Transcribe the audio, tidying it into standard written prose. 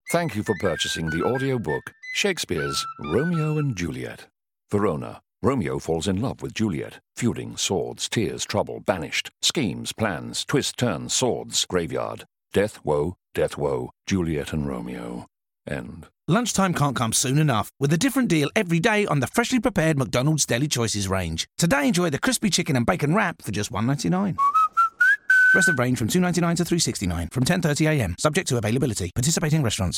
Thank you for purchasing the audiobook Shakespeare's Romeo and Juliet. Verona. Romeo falls in love with Juliet. Feuding, swords, tears, trouble, banished. Schemes, plans, twist, turns, swords, graveyard. Death, woe, Juliet and Romeo. End. Lunchtime can't come soon enough, with a different deal every day on the freshly prepared McDonald's Daily Choices range. Today enjoy the crispy chicken and bacon wrap for just $1.99. Rest of range from $2.99 to $3.69 from 10:30 a.m. Subject to availability. Participating restaurants.